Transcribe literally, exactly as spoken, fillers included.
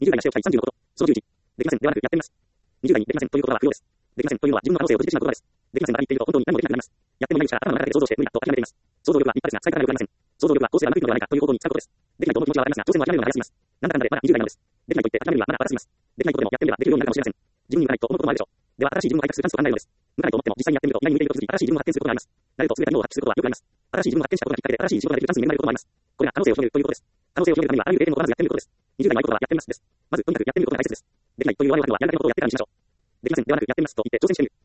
にじゅう代がしておきたいさんじゅうのこと。そのじゅういち。できません。ではなく、やってみます。にじゅう代にできませんということは不要です。できませんというのは自分の可能性を自覚しないことです。できませんが言っていると本当に何もできなくなります。やってもいないしか頭の中で想像して無理だと諦めています。想像力は立派ですが最高な力がありません。想像力はどうすればうまくいくのではないかという方向に使うことです。できないと思う気持ちはありますが、挑戦を諦めるのが早すぎます。なんだかんだでまだにじゅう代なのです。できないと言って諦めるにはまだ早すぎます。できないことでもやってみればできるようになるかもしれません。自分に向かないと思うこともあるでしょう。では新しい自分を開拓するチャンスと考えるのです。向かないと思っても実際にやってみると意外に向いていることに気づき、新しい自分を発見することがあります。慣れると優れた機能を発揮することはよくあります。新しい自分を発見したことがきっかけで新しい仕事ができるチャンスに恵まれることもあります。これが可能性を広げるということです。可能性を広げるためにはあらゆる経験をまずやってみることです。にじゅう代の合言葉はやってみますです。まずとにかくやってみることが大切です。できないという弱いわけはやらないことをやってからにしましょう。できませんではなくやってみますと言って挑戦してみる。